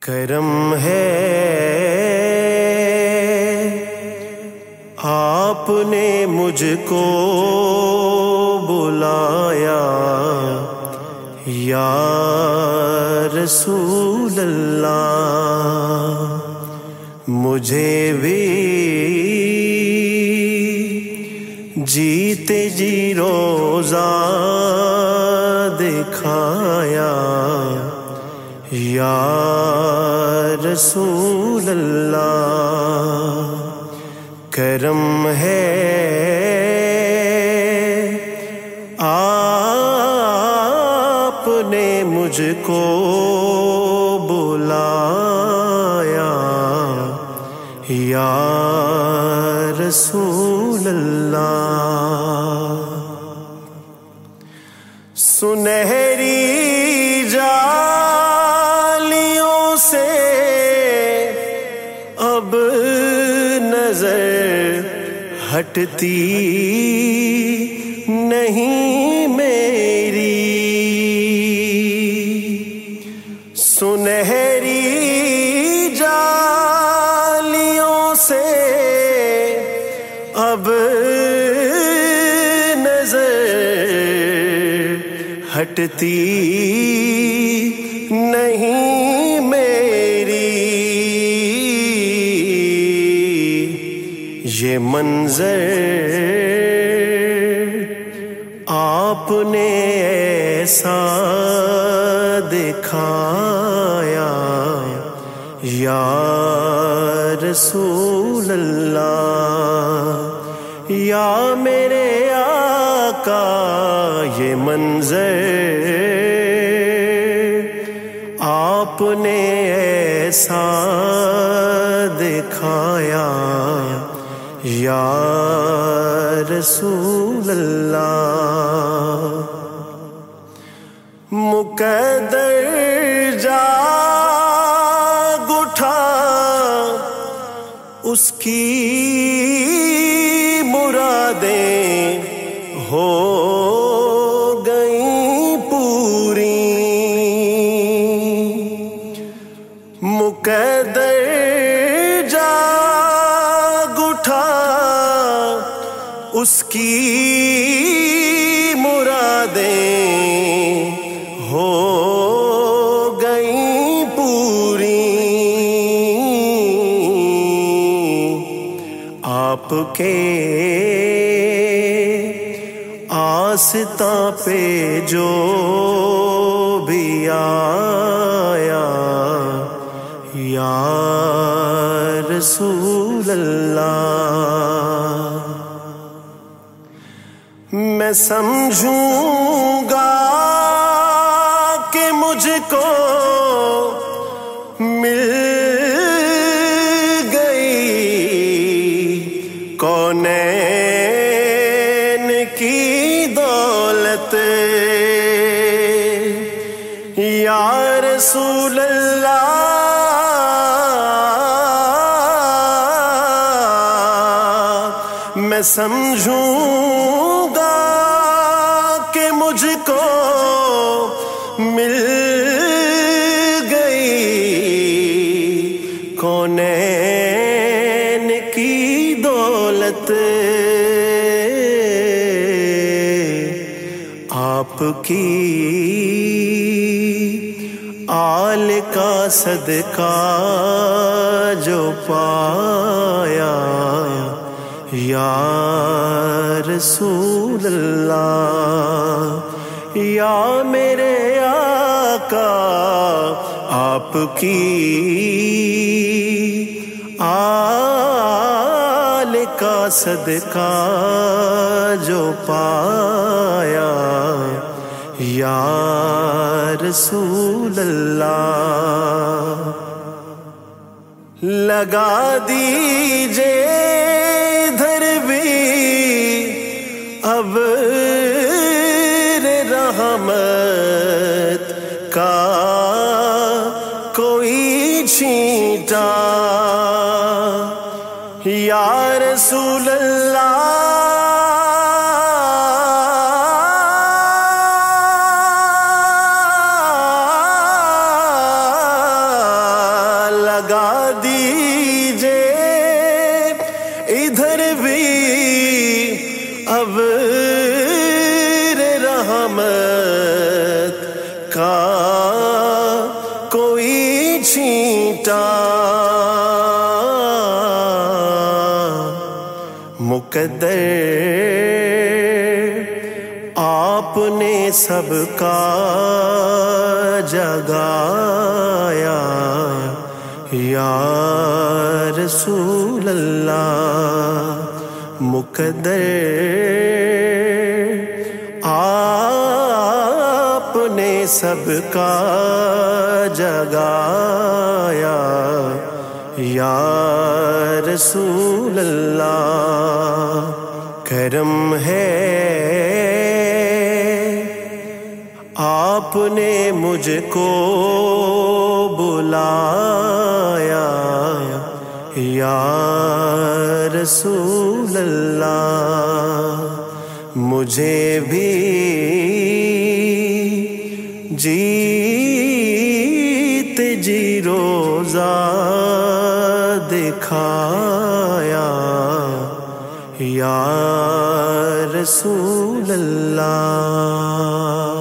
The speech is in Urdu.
کرم ہے آپ نے مجھ کو بلایا یا رسول اللہ، مجھے بھی جیتے جی روزہ دکھایا یا رسول اللہ۔ کرم ہے آپ نے مجھ کو بلایا یا رسول اللہ۔ سنہری جالیوں سے اب نظر ہٹتی نہیں میری، سنہری جالیوں سے اب نظر ہٹتی نہیں میری۔ یہ منظر آپ نے ایسا دکھایا یا رسول اللہ، یا میرے آقا یہ منظر آپ نے ایسا دکھایا یا رسول اللہ۔ مقدر جاگ اٹھا اس کی مرادیں ہو گئیں پوری، مقدر جاگ اٹھا اس کی مرادیں ہو گئیں پوری۔ آپ کے آستاں پہ جو بھی آیا یا رسول اللہ، میں سمجھوں گا کہ مجھ کو مل گئی کونین کی دولت یا رسول اللہ۔ میں سمجھوں گا کہ مجھ کو مل گئی کونین کی دولت، آپ کی آل کا صدقہ جو پایا یا رسول اللہ، یا میرے آقا آپ کی آل کا صدقہ جو پایا یا رسول اللہ۔ لگا دیجئے ادھر بھی اب رحمت کا کوئی چھینٹا یا رسول اللہ۔ جگا دیجئے ادھر بھی ابر رحمت کا کوئی چھینٹا، مقدر آپ نے سب کا جگایا، یا رسول اللہ، مقدر آپ نے سب کا جگایا، یا رسول اللہ، کرم ہے آپ نے مجھ کو بلایا، یا رسول اللہ، مجھے بھی جیت جی روزہ دکھایا، یا رسول اللہ۔